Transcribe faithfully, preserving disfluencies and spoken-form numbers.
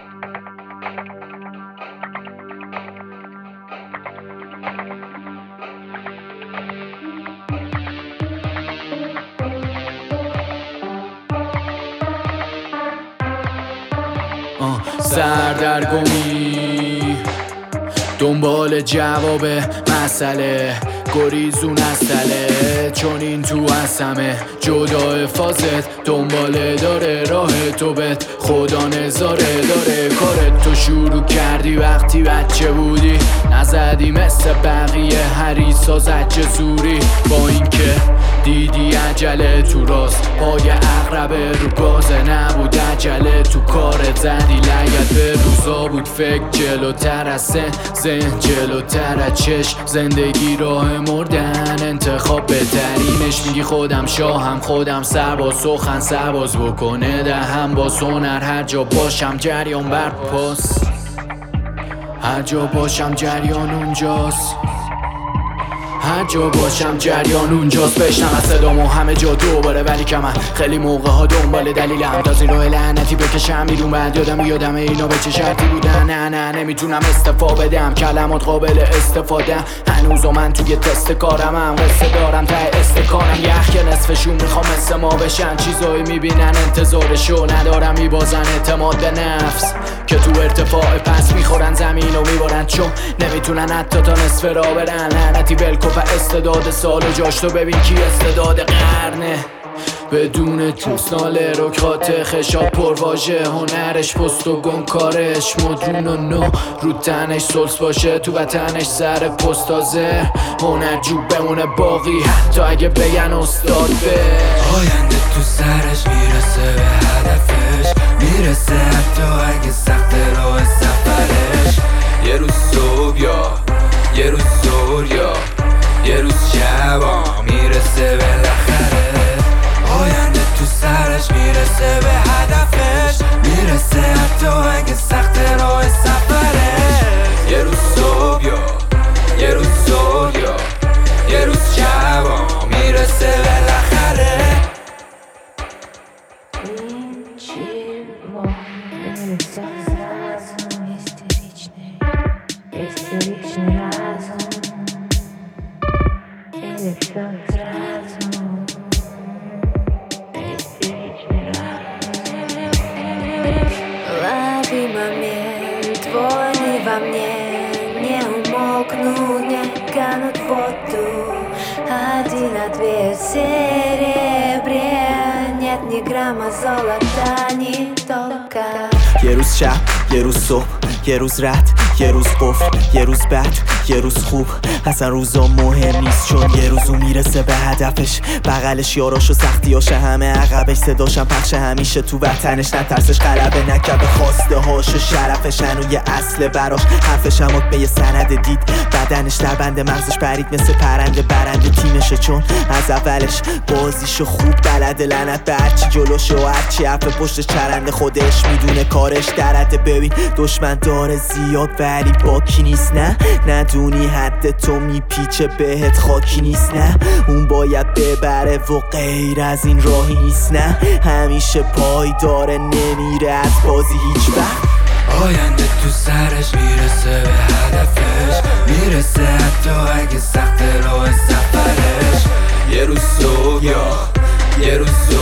سردرگمی دنبال جواب مسئله، گریزون از تله، چون این تو از همه جدا فازت دنباله داره راه تو بهت خدا نظاره داره. کارت تو شروع کردی وقتی بچه بودی، نزدی مثل بقیه حریصا زجه زوری، با اینکه دیدی عجله تو راست پای عقربه رو گازه، نبود عجله تو کارت زدی لگت به روزا بود فکر جلوتر از سن، ذهن جلوتر از چشم، زندگی راه مردن انتخاب بهترینش. میگی خودم شاهم خودم سرباز، سخن سرباز بکنه دهم با سونر، هر جا باشم جریان بر پاس، هر جا باشم جریان اونجاست، هر جا باشم جریان اونجاست. بشنم از صدامو همه جا دوباره، ولی که من خیلی موقع ها دنبال دلیلم تا زیر راه لعنتی بکشم بیرون. بعد یادم یادم اینا به چه شرطی بودن، نه نه نمیتونم استفا بدم، کلمات قابل استفاده هنوز و من توی تست کارمم، قصه دارم ته استکانم یخ که نصفشون میخوام مثل ما بشن، چیزایی میبینن انتظارشو ندارم، میبازن اعتماد به نفس که تو ارتفاع پس میخورن زمین و میبارن، چون نمیتونن حتی تا نصف را برن. لعنتی ولکو و استعداد سال و جاش تو ببین کی استعداد قرنه، بدون توسناله رکات خشاب پرواژه، هنرش پست و گم کارش مدرون و نو، رو تنش سلس باشه تو وطنش سر پستازه، هنر جوب بمونه باقی حتی اگه بگن استاد به آینده تو سرش میرسه به هدفش، میرسه حتی اگه سخت راه سفرش، یه روز صبح یا یه روز زور یا یه روز شبا میرسه بالاخره. آینده تو سرش میرسه به هدفش، میرسه حتی اگه سخت راه سفرش، یه روز صبح یا یه روز زور یا یه روز شبا میرسه بالاخره. Ничего нельзя разум истеричный, истеричный разум, или все сразу, истеричный разум. Лови момент, твой во мне, не умолкнут, не канут в воду, один ответ серебре, нет ни грамма золота, ни тока. یه روز شب، یه روز صبح، یه روز رد، یه روز قفل، یه روز بد، یه روز خوب، اصلا روزا مهم نیست چون یه روزو میرسه به هدفش، بغلش یاراش و سختیاشه همه عقبش، صداشم پخش همیشه تو وطنش، نترسش غلبه نکرده خواسته هاش و شرفش، هنوی اصل براش حرفش هم به یه سند دید، بدنش در بند مغزش پرید مثل پرنده برنده تیمشه، چون از اولش بازیشو خوب بلده، لعنت به هرچی جلوشه و هرچی حرف پشتش چرنده، خودش میدونه کارش درده، ببین دشمن داره زیاد ولی باکی نیست، نه ندونی حد تو میپیچه بهت خاکی نیست، نه اون باید ببره و غیر از این راهی نیست، نه همیشه پای داره نمیره از بازی هیچ وقت. آینده تو سرش میرسه به هدفش، میرسه حتی اگه سخت راه سفرش، یه روز صبح یا یه روز